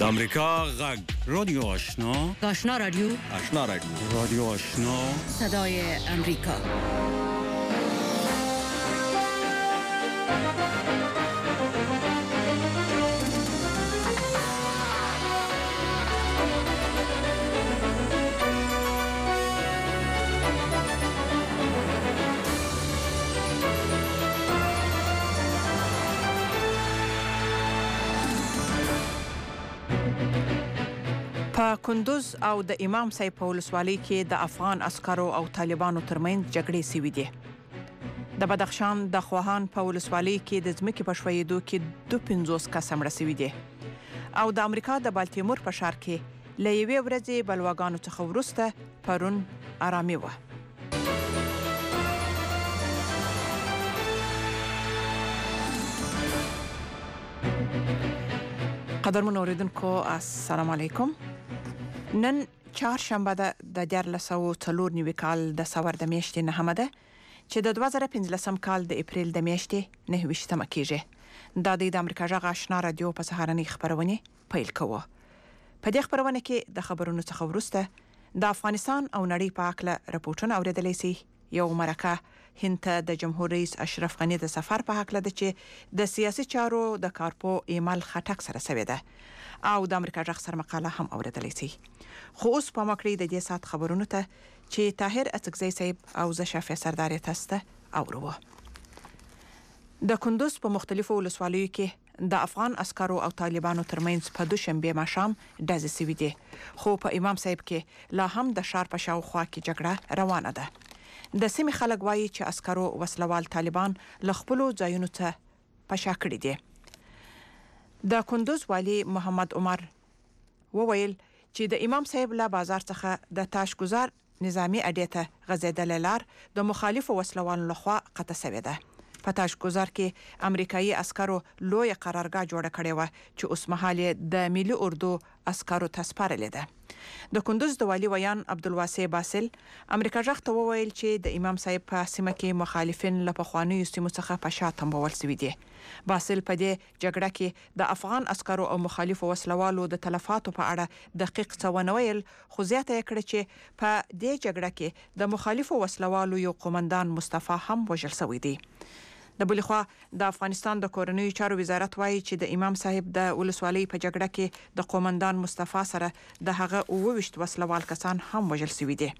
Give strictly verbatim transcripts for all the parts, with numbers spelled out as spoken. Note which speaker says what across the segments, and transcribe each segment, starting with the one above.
Speaker 1: امریکا غږ رادیو آشنا
Speaker 2: آشنا رادیو
Speaker 1: آشنا رادیو رادیو آشنا
Speaker 2: صدای امریکا.
Speaker 3: په کندوز او د امام صاحب په ولسوالۍ کې د افغان عسکرو او طالبانو ترمنځ جګړې سوي دي. د بدخشان د خواهان په ولسوالۍ کې د ځمکې په ښویېدو کې دوه پنځوس کسه مړه سوي دي او د امریکا د بالتیمور په ښار کې له یوې ورځې بلواګانو څخه وروسته پرون ارامي وه. قدرمن اوریدونکو السلام علیکم. نن چهارشنبه ده د دیارلس سوه څلور نوي کال د سور د میاشتې نهمه ده چې د دوه زره پنځلسم کال د اپریل د میاشتې نهه ویشتمه کیږي. دا د امریکا غږ آشنا رادیو په سهارنۍ خپرونې پیل کوو. په دې خپرونه کې د خبرونو څخه وروسته د افغانستان او نړۍ په اړه راپورټونه اوریدلی سي. یو مرکه هند ته د جمهور رئیس اشرف غني د سفر په هکله ده چې د سیاسي چارو د کارپو ایمل خټک سره سوې ده او د امریکا غږ سره مقاله هم اوریدلی سي. خو اوس په مکړې د دې سات خبرونو ته چې طاهر اڅکزی صاحب او زه شافع سردار تاسو ته اورو. د کندوز په مختلفو ولسوالیو کې د افغان عسکرو او طالبانو ترمنځ په دوشنبه ماښام ډزې سوي دي، خو په امام صاحب کې لا هم د ښار په شاوخوا کې جګړه روانه ده. د سیمې خلک وایي چې عسکرو وسلوال طالبان له خپلو ځایونو ته په شا کړي دي. د کندوز والی محمد عمر وویل چې د امام صاحب له بازار څخه د تاشګذار نظامی اډې ته غځېدلې لار د مخالفو وسلوالو لخوا قطع سوې ده. په تاشګذار کې امریکایي عسکرو لوی قرارګاه جوړه کړې وه چې اوس مهال د ملي اردو عسکرو ته سپارلې ده. د کندوز د والی ویان عبدالواسع باسل امریکا غږ ته وویل چې د امام صاحب په سیمه کې مخالفین له پخوانیو سیمو څخه په شا تمبول سوي دي. باسل په دې جګړه کې د افغان عسکرو او مخالفو وسلوالو د تلفاتو په اړه دقیق څه ونه ویل، خو زیاته یې کړه چې په دې جګړه کې د مخالفو وسلوالو یو قومندان مصطفی هم وژل شوی دی. د بلې خوا د افغانستان د کورنیو چارو وزارت وایي چې د امام صاحب د ولسوالۍ په جګړه کې د قومندان مصطفی سره د هغه اووه ویشت وسلوال کسان هم وژل شوي دي.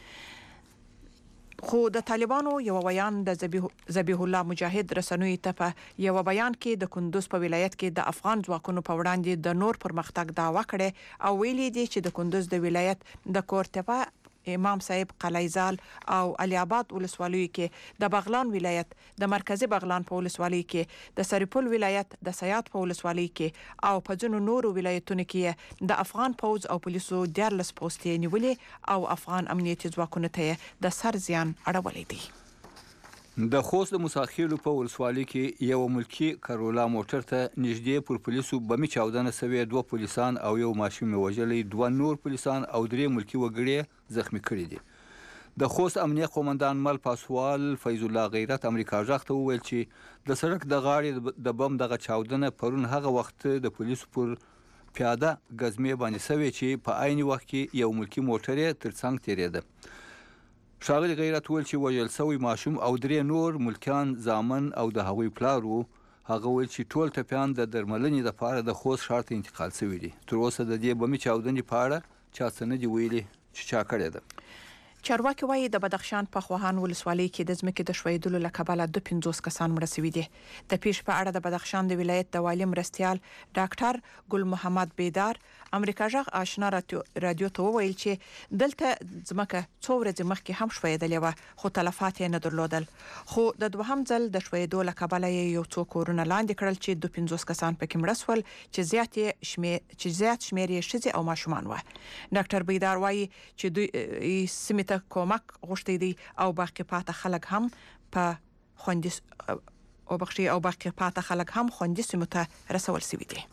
Speaker 3: خو د طالبانو یو بیان د ذبیح الله مجاهد رسنیو ته په یو بیان کې د کندوز په ولایت کې د افغان ځواکونو په وړاندې د نور پرمختګ دعوه کړې او ویلي دي چې د کندوز د ولایت د کورتپه، امام صاحب، قلعه‌زال او علي آباد ولسوالیو کې د بغلان ولایت، د مرکزی بغلان په ولسوالۍ کې د سرپل ولایت، د سیات په ولسوالۍ کې او په ځینو نورو ولایتونو کې د افغان پوځ او پولیسو دیارلس پوستې نیولې او افغان امنیتي ځواکونو ته د سر زیان اړولی دی.
Speaker 4: د خوست د موساخیلو په ولسوالۍ کې یو ملکی کرولا موټر ته نږدې پر پولیسو بمي چاودنه سوې، دوه پولیسان او یو ماشوم وژلی، دوه نور پولیسان او درې ملکی وګړي زخمی کړي دي. د خوست امنیه قومندان مل پاسوال فیض الله غیرت امریکا غږ ته وویل چې د سړک د غاړې د بم دغه چاودنه پرون هغه وخت د پولیسو پر پیاده ګزمې باندې سوې چې په عین وخت کې یو ملکی موټر یې ترڅنګ تیریده. ښاغلي غیرت ویل چې وژل سوی ماشوم او درې نور ملکیان زامن او د هغوی پلار وو. هغه ویل چې ټول ټپیان د درملنې لپاره د خوست ښار ته انتقال سوي دي. تر اوسه د دې بمي چاودنې په اړه چا څه نه دي ویلي چې چا کړې ده.
Speaker 3: چارواکي وایي د بدخشان په خواهان ولسوالۍ کې د ځمکې د ښویېدلو له کبله دوه پنځوس کسان مړه سوي دي. د پیښې په اړه د بدخشان د ولایت د والي مرستیال ډاکټر ګل محمد بیدار امریکا غږ آشنا رادیو ته وویل چې دلته ځمکه څو ورځې مخکې هم ښویېدلې وه خو تلفات یې نه درلودل، خو د دوهم ځل د ښویېدو له کبله یې یو څو کورونه لاندې کړل چې دوه پنځوس کسان پکې مړه سول چې زیات شمیر چې زیات شمیر یې ښځې او ماشومان وه. ډاکټر بیدار وایي چې دوی سیمې ته کومک غوښتی دی او باقي پاته خلک هم په خوندي او بخشي او باقي پاته خلک هم خوندي سیمو ته رسول شوي دي.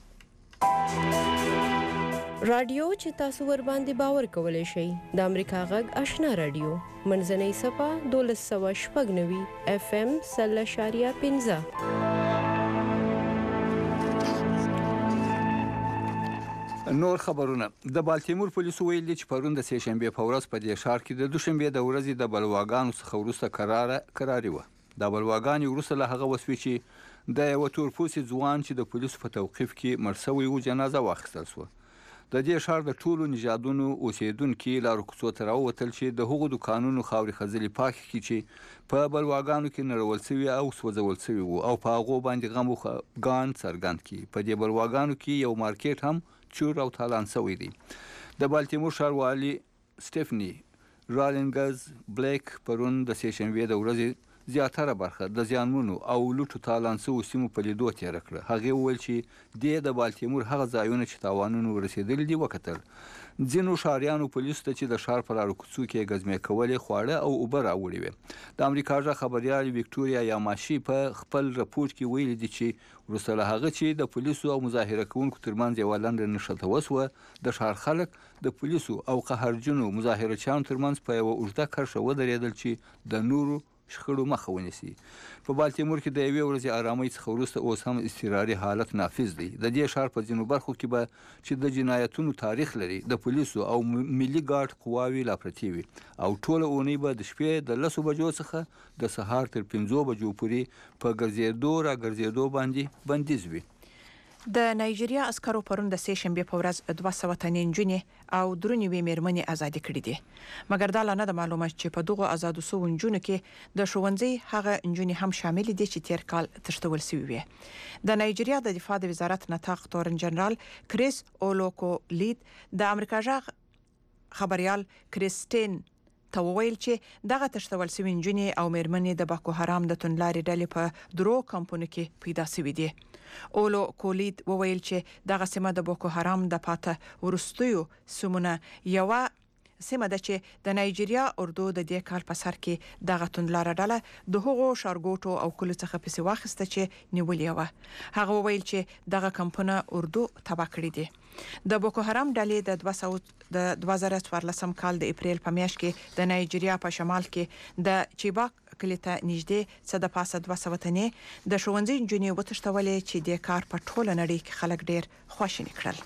Speaker 5: رادیو چې تاسو ور باندې باور کولای شئ د امریکا غږ آشنا رادیو منځنۍ صفه دولس سوه شپږ نوي اف ام سل اشاریه پنځه.
Speaker 4: نور خبرونه د بالتیمور پولیسو ویلي چې پرون د سې شنبې په ورځ په دې ښار کې د دوشنبې د ورځې د بلواګانو څخه وروسته قراره قراري وه. دا بلواګانې وروسته له هغه وسوې چې د یوه تورپوستي ځوان چې د پولیسو په توقیف کې مړ سوی و جنازه واخیستل سوه. د دې ښار د ټولو نژادونو اوسېدونکي لارو کوڅو ته راووتل چې د هغو دوکانونو خاورې خځلې پاکې کړي چې په بلواګانو کې نړول سوي او سوځول سوي وو او په هغو باندې غم و خفګان څرګند کړي. په دې بلواګانو کې یو مارکیټ هم چور او تالان سوی دی. د بالتیمور ښاروالي سټیفني رالینګز بلیک پرون د سې شنبې د ورځې زیاتره برخه د زیانمنو او لوټو تالان سوو سیمو په لیدو تېره کړه. هغې وویل چې دې د بالتیمور هغه ځایونه چې تاوانونو ورسېدلي دي وکتل. ځینو ښاریانو پولیسو ته چې د ښار په لارو کوڅو کې ګزمې کولې خواړه او اوبه راوړې وې. د امریکا غږ خبریال ویکټوریا یاماشي په خپل رپورټ کې ویلي دي چې وروسته له هغه چې د پولیسو او مظاهره کوونکو ترمنځ یوه لنډه نښته وسوه، د ښار خلک د پولیسو او قهرجنو مظاهرچیانو ترمنځ په یوه اوږده کرښه ودرېدل چې د نورو شخړو مخه ونیسي. په بالتیمور کې د یوې ورځې آرامۍ څخه وروسته اوس هم اضطراري حالت نافذ دی. د دې ښار په ځینو برخو کې به چې د جنایتونو تاریخ لري د پولیسو او ملي ګارد قواوې لا پرتې وي او ټوله اونۍ به د شپې د لسو بجو څخه د سهار تر پنځو بجو پورې په ګرځېدو را ګرځېدو باندې بندیز وي.
Speaker 3: د نایجیریا عسکرو پرون د سې شنبې په ورځ دوه سوه تنې نجونې او درې نوي مېرمنې ازادي کړي دي. مګر دا لا نه ده معلومه چې په دغو ازادو سوو نجونو کې د ښوونځي هغه نجونې هم شامل دي چې تیر کال تښتول سوي وې. د نایجیریا د دفاع د وزارت نطاق تورن جنرال کریس اولوکو لید د امریکا غږ خبریال کریستین ته وویل چې دغه تښتول سوي نجونې او مېرمنې د باکو حرام د توندلارې ډلې په درو کمپونو کې پیدا سوي دي. اولو کولید وویل چې دغه سیمه د بوکو حرام د پاته ورستیو سیمونه یوه سیمه ده چې د نایجیریا اردو د دې کال په سر کې دغه توندلاره ډله د هغو ښارګوټو او کلو څخه پسې واخیسته چې نیولې وه. هغه وویل چې دغه کمپونه اردو تباه کړي دي. د بوکو حرام ډلې د دوه سوه د دوه زره څوارلسم کال د اپریل په میاشت کې د نایجیریا په شمال کې د چیباک کلي ته نږدې څه د پاسه دوه سوه تنې د ښوونځي نجونې وتښتولې چې دې کار په ټوله نړۍ کې خلک ډېر خواشیني کړل.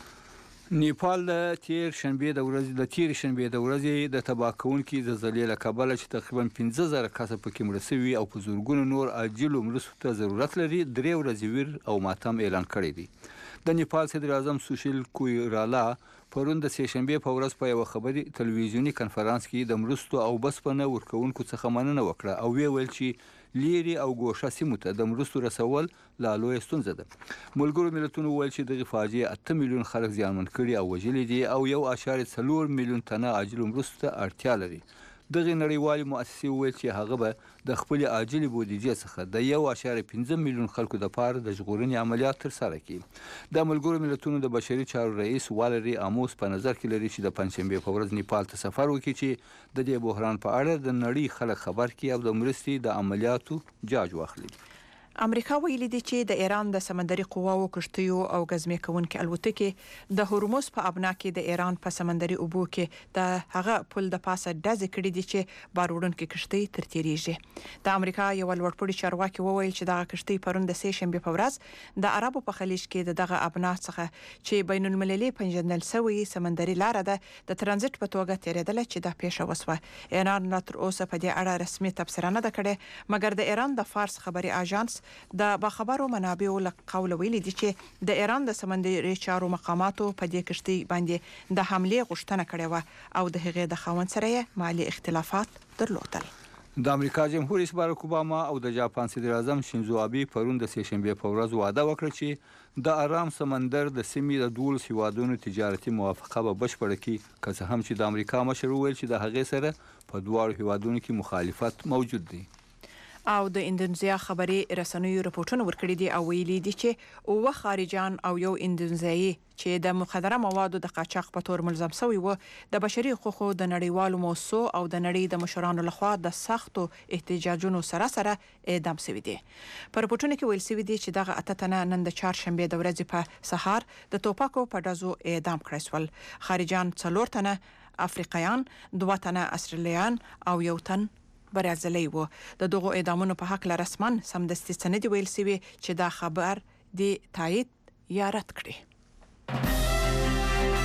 Speaker 4: نیپال د تیر شنبې د ورځې د تیر شنبې د ورځې د تباه کوونکې زلزلې له کبله چې تقریبا پنځه زره کسه پکې مړه سوي او په زرګونو نور عاجلو مرستو ته ضرورت لري درې ورځې ویر او ماتم اعلان کړی دی. د نیپال صدر اعظم سوشیل کویرالا پرون د سې شنبې په ورځ په یوه خبري تلویزیوني کنفرانس کې د مرستو او بسپنه ورکوونکو څخه مننه وکړه او وی ویل چې لیري او ګوښه سیمو ته د مرستو رسول لا لویه ستونزه ده. ملګرو ملتونو ویل چې دغه فاجعه اته میلیون خلک زیانمن کړي او وژلي دي او یو اعشاریه څلور میلیون تنه عاجلو مرستو ته اړتیا لري. دغه نړیوالې مؤسسې ویل چې هغه به د خپل عاجلې بودیجې څخه د یو اعشاریه پنځه میلیون خلکو لپاره د ژغورنې عملیات ترسره کړي. د ملګرو ملتونو د بشري چارو رئیس والري اموس په نظر کې لري چې د پنځشنبې په ورځ نیپال ته سفر وکړي چې د دې بحران په اړه د نړۍ خلک خبر کړي او د مرستې د عملیاتو جاج واخلي.
Speaker 3: امریکا ویلي دي چې د ایران د سمندري قواو کشتیو او ګزمې کوونکې الوتکې د هورموز په ابنا کې د ایران په سمندري اوبو کې د هغه پل د پاسه ډزې کړې دي چې بار وړونکې کشتۍ تر تیریږي. د امریکا یو لوړپوړي چارواکي وویل چې دغه کشتۍ پرون د سې شنبې په ورځ د عربو په خلیج کې د دغه ابنا څخه چې بین المللي پنځندل سوی سمندري لار ده د ترانزیت په توګه تیریدل چې د پیښه وسوه. ایران لا تر اوسه په دې اړه رسمي تبصره نه ده کړې، مګر د ایران د فارس خبري اژانس د باخبرو منابعو له قوله ویلي دي چې د ایران د سمندري چارو مقاماتو په دې کشتۍ باندې د حملې غوښتنه کړې وه او د هغې د خاوند سره یې مالي اختلافات درلودل.
Speaker 4: د امریکا جمهور رئیس باراک اوباما او د جاپان صدر اعظم شینزو آبی پرون د سې شنبې په ورځ وعده وکړه چې د آرام سمندر د سیمې د دولس هیوادونو تجارتي موافقه به بشپړه کړي، که څه هم چې د امریکا مشر وویل چې د هغې سره په دواړو هیوادونو کې مخالفت موجود دی.
Speaker 3: او د اندونیزیا خبري رسنیو رپورټونه ورکړي دي او ویلي دي چې اوه خارجان او یو اندونیزیایي چې د مخدره موادو د قاچاق په تور ملزم شوی و د بشري حقوقو د نړیوالو موسسو او د نړۍ د مشرانو لخوا د سختو احتجاجونو سره سره اعدام شوي دي. په رپورټونو کې ویل شوي دي چې دغه اته تنه نن د چهارشنبې د ورځې په سهار د توپاکو په ډزو اعدام کړای شول. خارجان څلور تنه افریقایان، دوه تنه استرالیان او یو تن برازیلي وو. د دغو اعدامونو په حق له رسمن سمدستي څه نه دي ویل شوي چې دا خبر دی تایید یا رد کړي.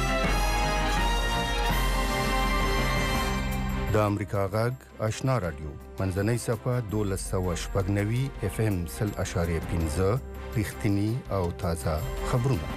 Speaker 6: د امریکا غږ آشنا رادیو منځنۍ صفه دولس سوه شپږ نوي اف ام سل اشاریه پنځه رښتینی او تازه خبرونه.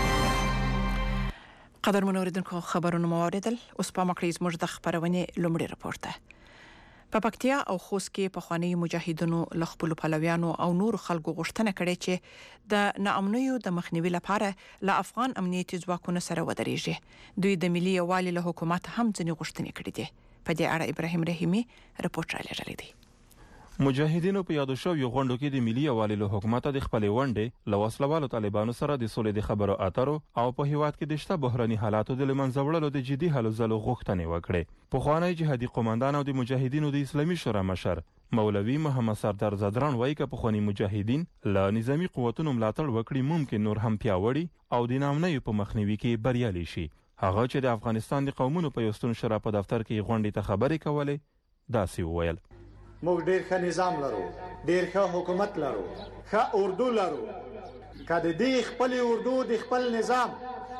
Speaker 3: قدرمن اوریدونکو خبرونه مو اوریدل. اوس په مکړیز موږ د خبرونه لومړی رپورت ده. په پکتیا او خوست کې په خوانی مجاهدینو لخپل پلویانو او نور خلکو غوښتنه کړې چې د ناامنیو د مخنیوي لپاره له افغان امنیتي ځواکونو سره ودرېږي. دوی د ملي یووالي له حکومت هم ځنې غوښتنې کړې دي. په دې اړه ابراهیم رحیمی رپورټ را لېږلی دی.
Speaker 7: مجاهدینو په یادو شویو غونډو کې د ملي یووالي له حکومت د خپلې ونډې له وسلوالو طالبانو سره د سولې د خبرو اترو او په هیواد کې د شته بحراني حالاتو د لمنځه وړلو د جدي هلو ځلو غوښتنې وکړې. پخوانی جهادي قوماندان او د مجاهدینو د اسلامي شورا مشر مولوي محمد سردار زدران وایي چې پخوانی مجاهدین له نظامی قوتونو ملاتړ وکړي ممکن نور هم پیاوړي او د ناامنیو په مخنیوي کې بریالي شي. هغه چې د افغانستان د قومونو په یوستون شورا په دفتر کې غونډې ته خبرې کولې داسې وویل:
Speaker 8: موږ ډېر ښه نظام لرو، ډېر ښه حکومت لرو، ښه اردو لرو. که د دې خپل اردو د خپل نظام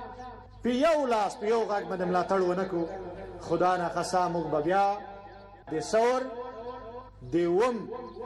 Speaker 8: په یو لاس په یو غږ باندې ملاتړ ونه کړو، خدا نخواسته موږ به بیا د ثور د اوم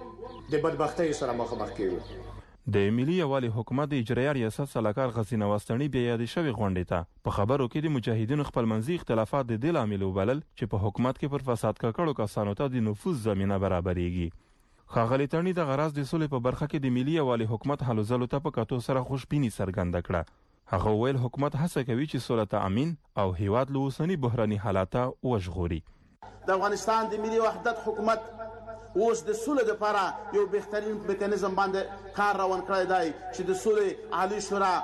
Speaker 8: د بدبختۍ سره مخامخ کېږو.
Speaker 7: د ملي یووالي حکومت د اجرایي ریاست سلاکار غسین واستنی بیا یاد شوی غونډې ته په خبرو کې د مجاهدینو خپلمنځي اختلافات د دې لامل وبلل چې په حکومت کې پر فساد ککړو کسانو ته د نفوذ زمينه برابرېږي. ښاغلي تڼي د غرض د سولې په برخه کې د ملي یووالي حکومت هلو ځلو ته په کتو سره خوشبیني څرګنده کړه. هغه ویل حکومت هڅه کوي چې سوله تامین او هیواد له اوسني بحراني حالات وژغوري.
Speaker 9: د افغانستان د ملي وحدت حکومت اوس د سولې لپاره یو بهترین میکانیزم باندې کار روان کړی دی چې د سولې عالی شورا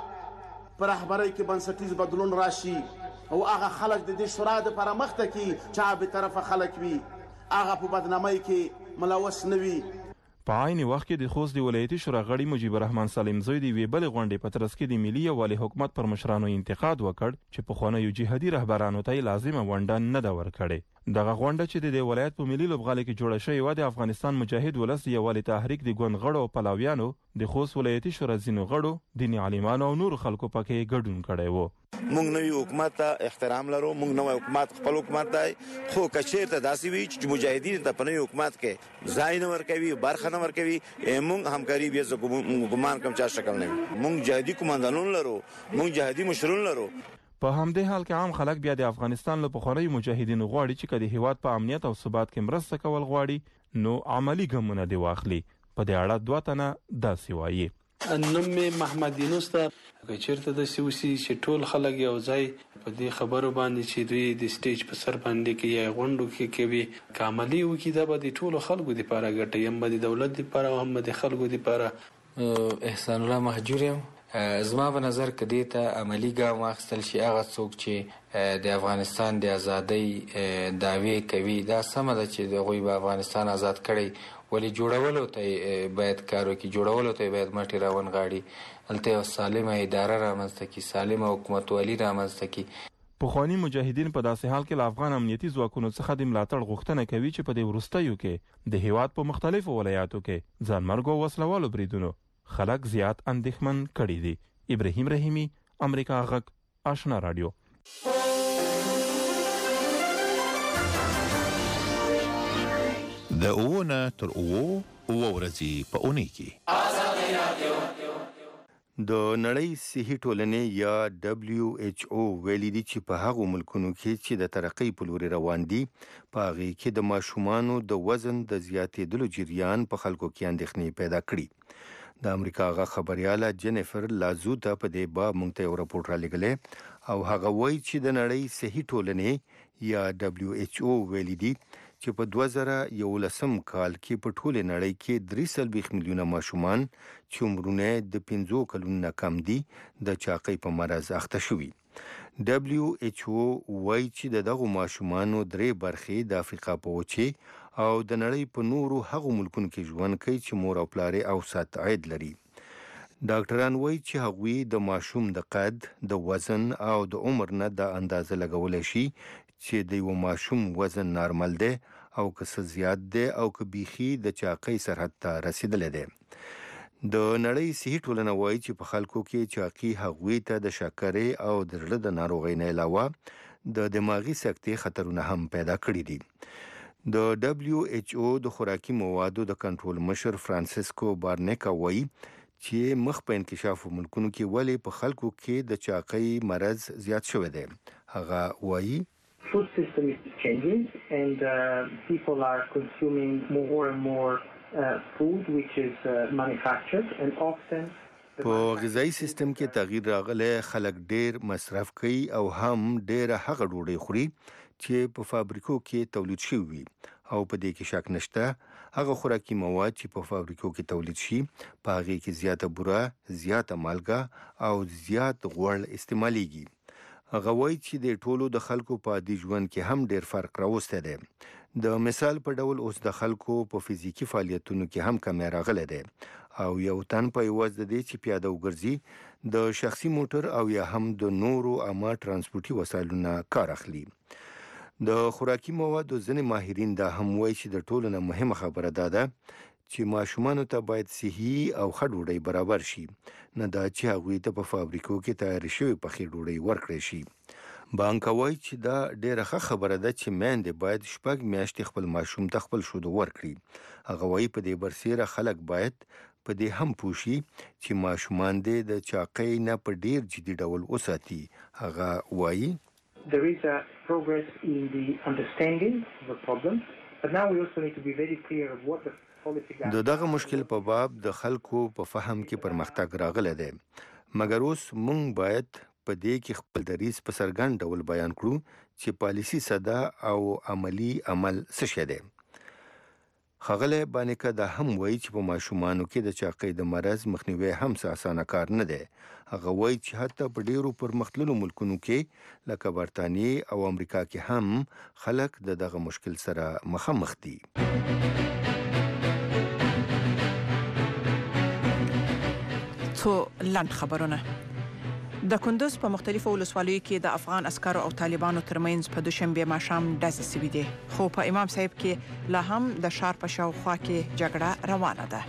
Speaker 9: پر رهبرۍ کې بنسټیز بدلون راشي او هغه خلک د دې شورا لپاره مخته کی چې به طرفه خلک وي، هغه په بدنامۍ کې ملوث نه وي.
Speaker 7: په عین وخت کې د خوست د ولایتي شورا غړي مجيب الرحمن سالم زوی د ویبل غونډې په ترڅ کې د ملي یووالي حکومت پر مشرانو انتقاد وکړ چې په خوانیو جهادي رهبرانو ته لازمه ونډه نه دا ورکړي. دغه غونډه چې د ولایت په ملي لوبغالي کې جوړه شوې و د افغانستان مجاهد ولس یووالي تحریک د ګوند غړو او پلاویانو د خوست ولایتي شورا ځینو غړو دیني عالمانو او نور خلکو پکې ګډون کړی و.
Speaker 10: موږ نوې حکومت ته احترام لرو، موږ نوې حکومت خپل حکومت دی، خو کچېرته داسې وي چې مجاهدین ته په نوې حکومت کې ځای نه ورکوي، برخه نه ورکوي، موږ همکاري بیا زه ګمان کوم چې شکل نه وي. موږ جهادي قومندانون لرو، موږ جهادي مشرون لرو.
Speaker 7: په همدې حال کې عام خلک بیا د افغانستان له پخوانیو مجاهدینو غواړي چې د هیواد په امنیت او ثبات کې مرسته کول غواړي نو عملی ګامونه دی واخلي. په دې اړه دوه تنه داسې وایي:
Speaker 11: نوم محمد یونس ته چیرته د سیوسی چې ټول خلک یو ځای په دې خبرو باندې چې دوی د سټیج په سر باندې کې یا غونډو کې کوي کاملی وکي دا به د ټولو خلکو لپاره ګټه یم به د دولت لپاره او هم د خلکو لپاره.
Speaker 12: احسان الله مهجور یم. زما په نظر کې دې ته عملی ګام واخیستل شي هغه څوک چې د افغانستان د ازادۍ دعوی کوي دا سمه ده چې دغوی به افغانستان آزاد کړي ولی جوړولو ته باید کار وکړي، جوړولو ته باید مټې راونغاړي، هلته یو سالمه اداره رامنځته کړي، سالمه حکومتولي رامنځته کړي.
Speaker 7: پخوانی مجاهدین په داسې حال کې له افغان امنیتي ځواکونو څخه د ملاتړ غوښتنه کوي چې په دې وروستیو کې د هیواد په مختلفو ولایاتو کې ځانمرګو او وسلوالو بریدونو خلک زیات اندېښمن کړي دي. ابراهیم رحیمی، امریکا غږ آشنا رادیو.
Speaker 13: د اوونه تر اوو اوه ورځې په اونۍ کې
Speaker 6: د نړۍ صحي ټولنې یا دبلیو ایچ او ویلي دي چې په هغو ملکونو کې چې د ترقۍ په لوري روان دي په هغې کې د ماشومانو د وزن د زیاتېدلو جریان په خلکو کې اندېښنې پیدا کړي. د امریکا غا خبرياله جنیفر لازو ته په دې باب مونږ ته یو راپورټ را لګلې او هغه وایي چې د نړۍ صحي ټولنې یا دبلیو ایچ او ویلي دي چې په دوه زره یولسم کال کې په ټوله نړۍ کې درې څلوېښت میلیونه ماشومان چې عمرونه د پنځو کلونو نه کم دي د چاقۍ په مرض اخته شوي. دبلیو ایچ او وایي چې د دغو ماشومانو درې برخې د افریقا په وچې او د نړۍ په نورو هغو ملکونو کې ژوند کوي چې مور او پلار او سات عاید لري. ډاکټران وایي چې هغوی د ماشوم د قد، د وزن او د عمر نه د اندازه لګولی شي چې د یو ماشوم وزن نارمل دی او که څه زیات دی او که بیخي د چاقۍ سرحد ته رسیدلی دی. د نړۍ صحي ټولنه وایي چې په خلکو کې چاقي هغوی ته د شکرې او د زړه د ناروغۍ نه علاوه د دماغي سکتې خطرونه هم پیدا کړي دي. د دبليو ایچ او د خوراکي موادو د کنټرول مشر فرانسیسکو بارنیکا وایي چې مخ په انکشاف ملکونو کې ولې په خلکو کې د چاقۍ مرض زیات شوی دی. هغه وایي
Speaker 14: food system is changing and uh, people are consuming more and more uh, food which is uh, manufactured and often
Speaker 6: په غذایی سیستم کې تغییر راغلی، خلک ډیر مصرف کوي او هم ډیر هغه ډوډۍ خوري چې په فابریکو کې تولید شوی وي او په دې کې شک نشته هغه خوراکي مواد چې په فابریکو کې تولید شي په هغه کې زیاته بوره، زیاته مالګه او زیات غوړ استعماليږي. هغه وایي چې د ټولو د خلکو په عادي ژوند کې هم ډیر فرق راوستی دی. د مثال په ډول اوس د خلکو په فزیکی فعالیتونو کې هم کمی راغلی دی او یو تن په یوازې د دې چې پیاده وګرځي د شخصي موټر او یا هم د نورو عامه ترانسپورتي وسایلو نه کار اخلي. د خوراکي موادو ځینې ماهرین دا هم وایي چې د ټولو نه مهمه خبره دا ده چې ماشومانو ته باید صحي او ښه ډوډۍ برابر شي، نه دا چې هغوی ته په فابریکو کې تیار شوې پخې ډوډۍ ورکړی شي. بانکا وایي چې دا ډیره ښه خبره ده چې میندې باید شپږ میاشتې خپل ماشوم ته خپل شودو ورکړي. هغه وایي په دې برسیره خلک باید په دې هم پوه شي چې ماشومان دې د چاقۍ نه په ډیر جدي ډول وساتي. هغه وایي
Speaker 14: there is a progress in the understanding of the problem, but now we also need to be very clear of what the policy
Speaker 6: د دغه مشکل په باب د خلکو په فهم کې پرمختګ راغلی دی، مګر اوس موږ باید په دې کې خپل دریځ په څرګند ډول بیان کړو چې پالیسي ساده او عملی عمل څه شی دی. ښاغلی بانیکا دا هم وایي چې په ماشومانو کې د چاقۍ د مرض مخنیوی هم څه اسانه کار نه دی. هغه وایي چې حتی په ډیرو پرمختللو ملکونو کې لکه برطانیې او امریکا کې هم خلک د دغه مشکل سره مخامخ دي.
Speaker 3: څو لنډ خبرونه. د کندوز په مختلفو ولسوالیو کې د افغان عسکرو او طالبانو ترمنځ په دوشنبه ماښام ډزې سوي دي، خو په امام صاحب کې لا هم د ښار په شاوخوا کې جګړه روانه ده.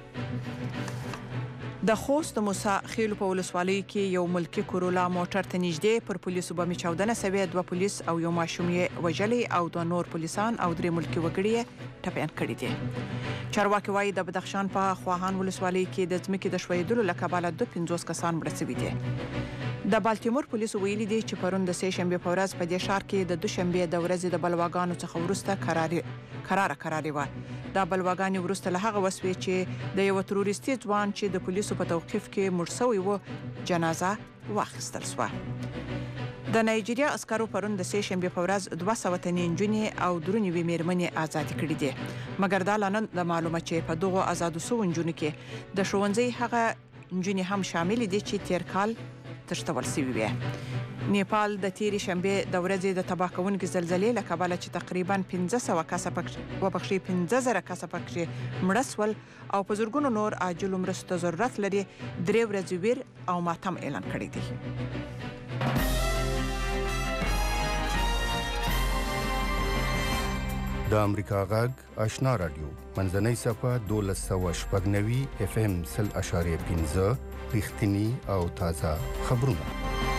Speaker 3: د خوست د موسی خیلو په ولسوالیو کې یو ملکي کورولا موټر ته نږدې پر پولیسو بمي چاودنه سوې، دوه پولیس او یو ماشوم یې وژلي او دوه نور پولیسان او درې ملکي وګړي یې ټپیان کړي دي. چارواکي وایي د بدخشان په خواهان ولسوالۍ کې د ځمکې د ښویېدلو له کبله دوه پنځوس کسان مړه سوي دي. د بالټیمور پولیسو ویلي دي چې پرون د سې شنبې په ورځ په دې ښار کې د دوشنبې د ورځې د بلواګانو څخه وروسته قراري قراره قراري وه. دا بلواګانې وروسته له هغه وسوې چې د یو تروریستي ځوان چې د پولیسو په توقیف کې مړ سوی و جنازه واخیستل سوه. د نایجیریا عسکرو پرون د سې شنبې په ورځ دوه سوه تنې نجونې او درې نوي مېرمنې ازادې کړي دي، مګر دا لا نه ده معلومه چې په دغو ازادو سوو نجونو کې د ښوونځي هغه نجونې هم شاملې دي چې تیر کال تښتول سوي وې. نیپال د تیرې شنبې د ورځې د تباه کوونکې زلزلې له کبله چې تقریبا پنځه سوه کسه پکې وبخښئ پنځه زره کسه پکې مړه سول او په زرګونو نور عاجلو مرستو ته ضرورت لري، درې ورځې ویر او ماتم اعلان کړی دی.
Speaker 6: د امریکا غږ آشنا رادیو منځنۍ صفحه دولس سوه شپږ نوي اف ام سل اشاریه پنځه رښتینی او تازه خبرونه.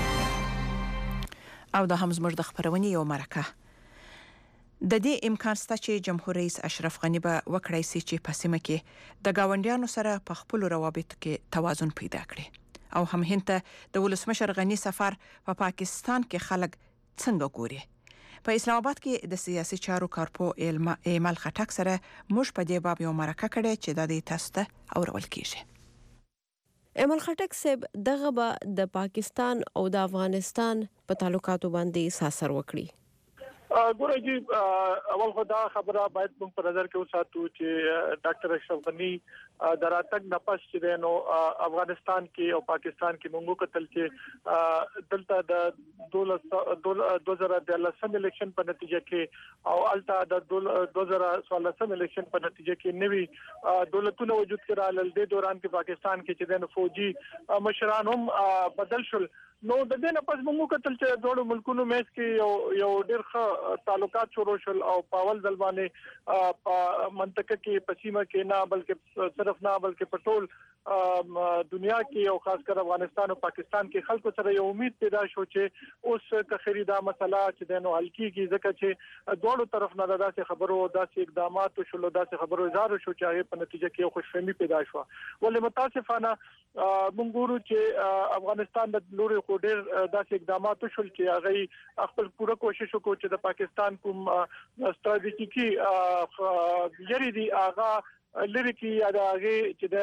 Speaker 3: او دا هم زموږ د خبرونې یو مرکه. د دې امکان شته چې جمهور رئیس اشرف غنی به وکړای شي چې په سیمه کې د گاونډیانو سره په خپل روابطو کې توازن پیدا کړي او هم هنته د ولسمشر غنی سفر په پا پاکستان کې خلک څنګه ګوري. په اسلام آباد کې د سیاسي چارو کارپو ایمل خټک سره موږ په دې باب یو مرکه کړې چې د دې تاسو ته اورول کیږي.
Speaker 5: ایمل خټک صاحب دغه به د پاکستان او د افغانستان په تعلقاتو باندې ساسر وکړي.
Speaker 15: ګوره جی اول خدا خبره باید موږ په نظر کې وساتو چې ډاکټر اشرف غنی د راتګ نه پس چې نو افغانستان کې او پاکستان کې موږ کتل چې دلته د دوه زره دولسم الیکشن په نتیجه کې او الته د دوه زره څوارلسم الیکشن په نتیجه کې نوي دولتونه وجود کې راغلل. د دوران کې پاکستان کې چې د فوجي مشران هم بدل شول. نو د دې نه پس موږ کتل چې دوه ملکونو میچ کې یو یو ډېر ښه تعلقات شروع شول او په اول ځل باندې په منطقه کې پسیمه کې نه بلکې صرف طرف نه بلکې په ټول دنیا کې او خاص کر افغانستان او پاکستان کې خلکو سره یو امید پیدا شو چې اوس که خریدا مسله چې د نو حل کیږي ځکه چې دوه طرف نه داسې خبرو داسې اقدامات شول داسې خبرو اظهار شو چې هغه په نتیجه کې خوشفهمي پیدا شو ولې متاسفانه موږ ګورو چې افغانستان د لوري خو ډېر داسې اقدامات شول چې هغه خپل پوره کوشش وکړي چې د پاکستان کوم ستراتیژیکي یری دی هغه لری کی یا د هغه چې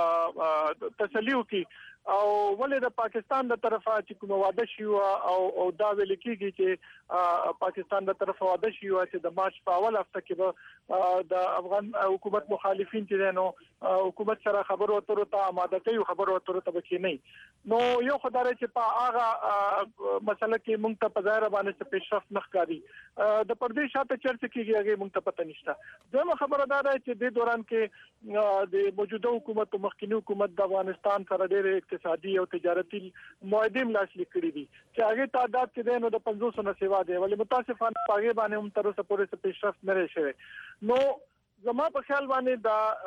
Speaker 15: دنو تسلیو کی او ولې د پاکستان د طرفه چې کوم واده شي او او دا ویل کیږي چې پاکستان د طرفه واده شي چې د مارچ په اول هفته کې به د افغان حکومت مخالفین چې دنو حکومت سره خبرو اترو ته آماده کوي خبرو اترو ته کې نه نو یو خدای چې په هغه مسله کې موږ ته په ظاهر باندې پیشرفت نخکاری د پردیش شاته چرته کیږي هغه موږ ته پته نشته دغه خبره دا ده چې د دوران کې د موجوده حکومت او مخکنی حکومت د افغانستان سره ډېر اقتصادي او تجارتي معاهدې لاسلیک کړي دي چې هغه تعداد کې د نو د پنځوس نه سیوا دی ولې متاسفانه هغه باندې هم تر اوسه پورې پیشرفت نه لري نو زما په خیال باندې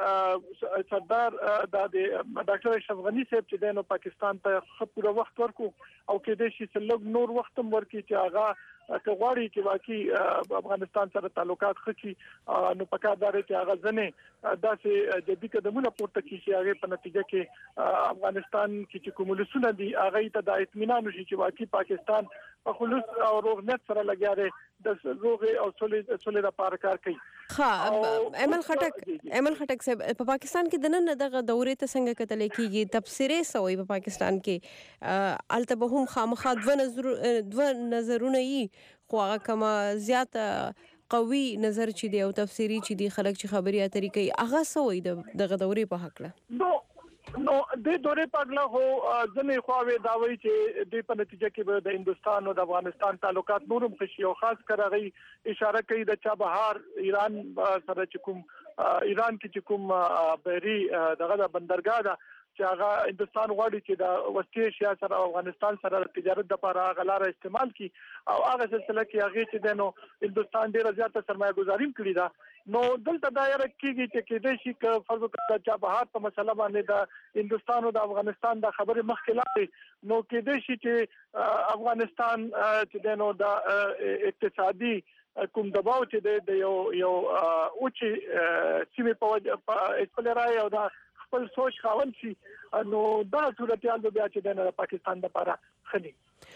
Speaker 15: دا سردار د ډاکټر اشرف غنی صاحب چې د پاکستان ته خپل وخت ورکو او کې د شي سلګ نور وخت ورکي چې هغه کغواړي چې واقعي افغانستان سره تعلقات خچي نو پکاردار چې هغه ځنه داسې جدي قدمونه پورته کړي چې هغه په نتیجه کې افغانستان کې چې کوم لسونه دي هغه ته د اطمینان شي چې واقعي پاکستان په خلوص او روغنت سره لګیاره د روغ او سولې سولې لپاره کار کوي
Speaker 5: ها امل خټک امل خټک صاحب په پاکستان کې د نن دغه دورې ته څنګه کتل کېږي تبصره سوې په پاکستان کې الته هم خامخا دوه نظر دوه نظرونه یي خو هغه کما زیاته قوي نظر چې دی او تفسیری چې دی خلک چې خبري اترې کوي هغه سوې دغه دورې په حق له
Speaker 15: نو نو د دورې په اړه هو ځنې خواوې دا وایي چې د په نتیجه کې د هندستان او د افغانستان تعلقات نورم خشي او خاص کر غي اشاره کوي د چابهار ایران سره چې کوم ایران کې چې کوم بحري دغه بندرګاه ده چې هغه هندستان غواړي چې د وسیله اشیا سره افغانستان سره تجارت لپاره غلاره استعمال کړي او هغه سلسله کې هغه چې د نو هندستان ډیره زیاته سرمایه گذاري کړې ده نو دلته دایره کېږي چې کې د شي ک فرض کړه چې په هغه مسله باندې د هندستان او د افغانستان د خبره مخکې نو کې د شي چې افغانستان چې د نو د اقتصادي کوم دباو چې د یو یو اوچ سیمه په خپل راي او د خپل سوچ خاون شي نو دا صورتحال به بیا چې د پاکستان لپاره خني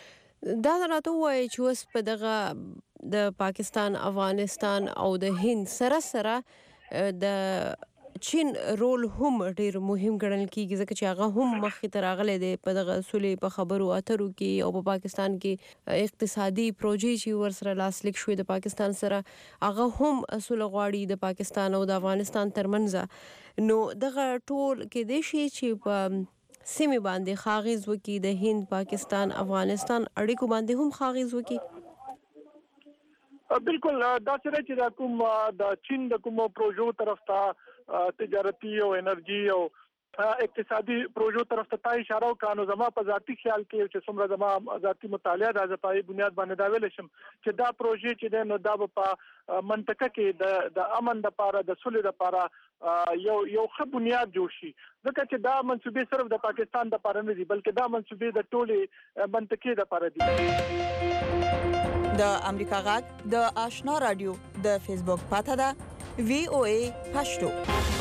Speaker 5: دا راته وایي چې اوس په دغه د پاکستان افغانستان او د هند سره سره د چین رول هم ډیر مهم ګڼل کیږي ځکه چې هغه هم مخې ته راغلي دي په دغه سولې په خبرو اترو کې او په پاکستان کې اقتصادي پروژې چې ورسره لاسلیک شوې د پاکستان سره هغه هم اصول غواړي د پاکستان او د افغانستان ترمنځ نو دغه ټول کې د شي چې په سیمه باندې خاغیز وکي د هند پاکستان افغانستان اړیکو باندې هم خاغیز وکي
Speaker 15: بالکل دا چې دا کوم د چین د کوم پروژو طرف ته تجارتي او انرژي او اقتصادي پروژو طرف ته اشاره وکړو زما په ذاتی خیال کې چې څومره زما ذاتی مطالعه د ځپای بنیاد باندې دا ویل شم چې دا پروژې چې د نو دا په منطقه کې د د امن لپاره د صلح لپاره یو یو ښه بنیاد جوړ شي ځکه چې دا منسوبې صرف د پاکستان لپاره نه دي بلکې دا منسوبې د ټولې منطقې لپاره دي
Speaker 2: د امریکا غږ د آشنا رادیو د فیسبوک پاته ده وی او ای پښتو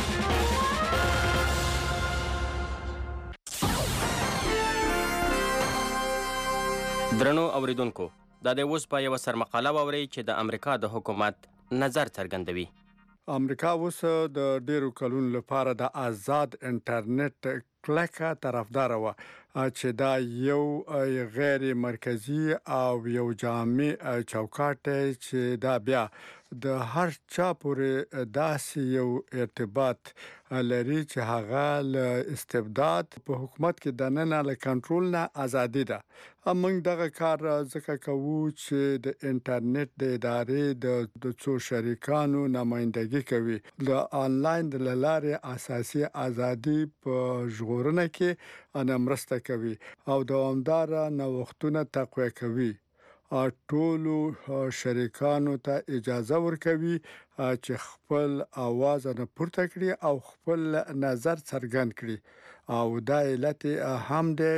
Speaker 16: درنو اوریدونکو دا د اوس په یو سر مقاله ووري چې د امریکا د حکومت نظر څرګندوي
Speaker 8: امریکا اوس د ډیرو کلونو لپاره د آزاد انټرنیټ کلکه طرفدار و چې دا یو غیر مرکزی او یو جامع چوکاټ چې دا بیا د هر چا پورې داسې یو ارتباط لري چې هغه له استبداد په حکومت کې د نه له کنټرول نه ازادي ده موږ دغه کار ځکه کوو چې د انټرنیټ د ادارې د څو شریکانو نمائندګي کوي د انلاین د لارې اساسي ازادي په ژغورنه کې انامرسته کوي او دوامدار نوښتونه تقویه کوي ټولو شریکانو ته اجازه ورکوي چې خپل आवाज نه پورته کړي او خپل نظر څرګند کړي او دا علت هم دی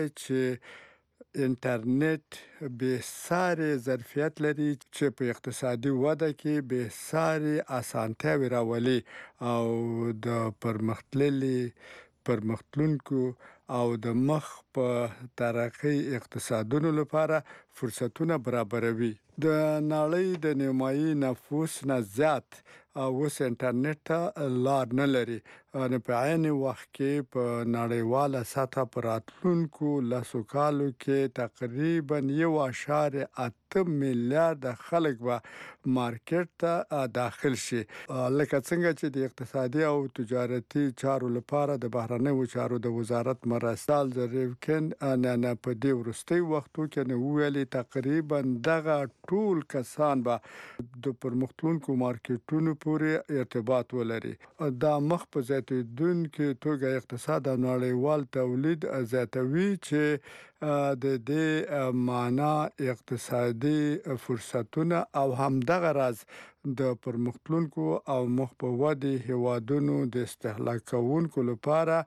Speaker 8: چې انټرنیټ به ساري ظرفیت لري چې په اقتصادي وده کې به ساري اسانتیاوي راولي او د پرمختللي پرمختلونکو او د مخ په ترقی اقتصادونو لپاره فرصتونه برابروي. د نړۍ د نیمایي نفوس نه زیات اوس انټرنیټ ته لار نه لري. نو په عین وخت کې په نړیواله سطح پر راتلونکو لسو کالو کې تقریبا یو اشاریه اته میلیارډ خلک به مارکیټ ته داخل شي. لکه څنګه چې د اقتصادي او تجارتي چارو لپاره د بهرنیو چارو د وزارت مرستال زریوکن نه نه په دې ورستي وختو کې نو ویلي تقریبا دغه ټول کسان به د پرمختلونکو مارکیټونو پورې ارتباط ولري. دا مخ په زیاتېدونکو توګه اقتصاد او نړیوال تولید زیاتوي چې د دې معنا اقتصادي فرصتونه او همدغه راز د پرمختلونکو او مخ په ودې هیوادونو د استهلاک کوونکو لپاره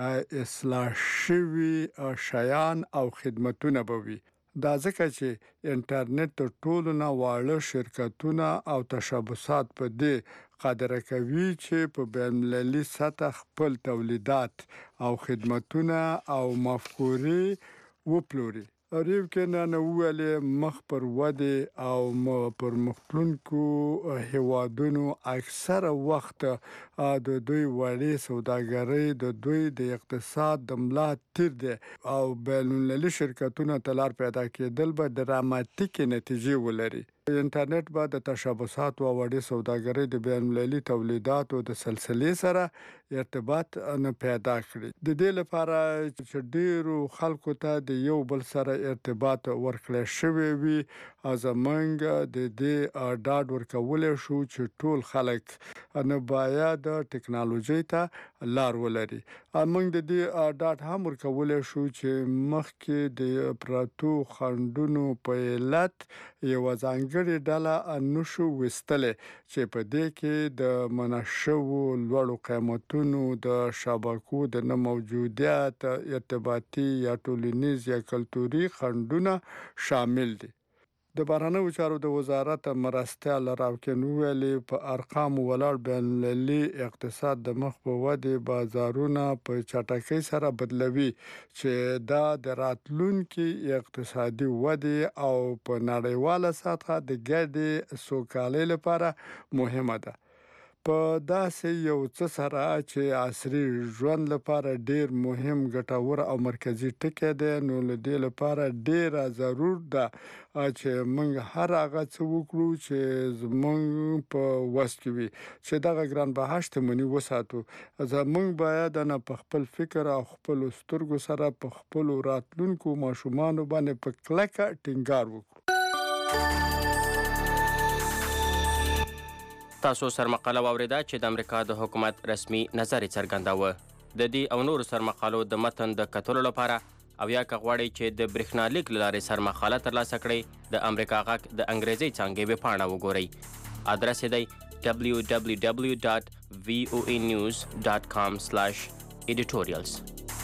Speaker 8: اصلاح شوي شیان او خدمتونه بوي. دا ځکه چې انټرنیټ تر ټولو نه واړه شرکتونه او تشبثات په دې قادر کوي چې په بین‌المللي سطح خپل تولیدات او خدمتونه او مفکورې وپلوري. ریوکن نه ویلي مخ پر وده او پر مختلونکو هیوادونو اکثره وخت د دوی وړي سوداګرۍ د دوی د اقتصاد د ملا تیر دي او بین‌المللي شرکتونو تلار پیدا کېدل به دراماتیکي نتیجې ولري. انټرنیټ به د تشبثات او وړي سوداګرۍ د بین‌المللي تولیداتو د سلسلې سره ارتباط نه پیدا کړي. د دې لپاره چې ډیرو خلکو ته د یو بل سره ارتباط ورکړل شوی وي ازمنګ د دې ډاډ ورکول شو چې ټول خلک نه باید د ټکنالوژي ته لار ولري. امنګ د دې ډاډ هم ورکول شو چې مخکې د پراتو خندونو په علت یو ځانګړي ډله نشو وستلې چې په دې کې د منشو لوړو قیمتونو د شبکو د نه موجودیت ارتباطي یا ټولنیز یا کلتوري خندونه شامل دي. د بهرنیو چارو د وزارت مرستیال راوکن ویلي په ارقام ولاړ بین‌المللي اقتصاد د مخ په ودې بازارونه په چټکۍ سره بدلوي چې دا د راتلونکي اقتصادي ودې او په نړیواله سطح د ګډې سوکالۍ لپاره مهمه ده. په داسې یو څه سره چې عصري ژوند لپاره ډیر مهم ګټور او مرکزی ټکی دی نو له دې لپاره ډیر ضرور ده چې موږ هر هغه څه وکړو چې زموږ په وس کې وي چې دغه ګران بها شتمني وساتو. زموږ باید نه په خپل فکر او خپل سترګو سره په خپل راتلونکو ماشومان باندې په کلکه ټینګار وکړو.
Speaker 16: تاسو سر مقاله واوریده چې د امریکا د حکومت رسمي نظر څرګنداوه. د دې او نور سر مقالو د متن د کتلو لپاره او یا که غواړئ چې د برېښنالیک له لارې سر مقاله ترلاسه کړئ د امریکا غږ د انګریزي څانګې ویبپاڼه وګورئ. ادرس یې دی دبلیو دبلیو دبلیو ډاټ وی او ای نیوز ډاټ کام سلاش ایډیټوریالز.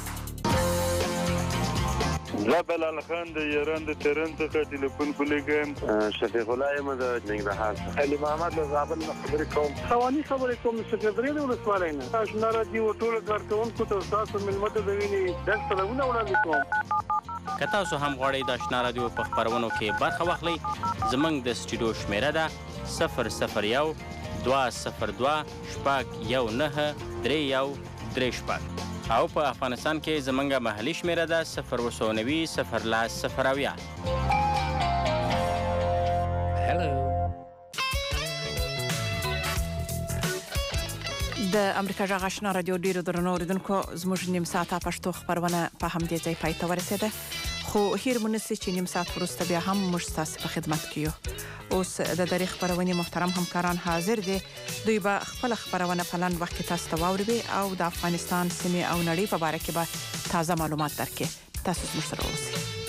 Speaker 17: زه بلال خان د ایران د تهران څخه ټلیفون کولیږم.
Speaker 18: شفیق الله یم د ننګرهار څخه.
Speaker 17: علي محمد له زابل نه خبرې کوم.
Speaker 15: خواني خبرې کوم چې سکرټري د ولسوالۍ نه. آشنا راډیو ټول کارکونکو ته تاسو ملمت د ویني د سلامونه وړاندې کوم.
Speaker 16: که تاسو هم غواړئ د آشنا راډیو په خبرونو کې برخه واخلئ زموږ د سټوډیو شمیره ده صفر صفر یو دوه صفر دوه شپږ یو نهه درې یو درې شپږ او په افغانستان کې زمونږ محلي شمیره ده صفر اووه نوي صفر لس صفر اویا.
Speaker 3: د امریکا غږ آشنا راډیو ډیرو درنو اوریدونکو زموږ نیم ساعته پښتو خبرونه په همدې ځای پای ته ورسېده خو هیر مونږ چې نیم ساعت وروسته بیا هم موږ تاسو په خدمت کې یو. اوس د دری خبرونه محترم همکاران حاضر دي. دوی به خپل خبرونه په لاندې وخت کې تاسو ته واوري او د افغانستان سیمه او نړۍ په اړه کې به تازه معلومات درکړي. تاسو زموږ سره اوسئ.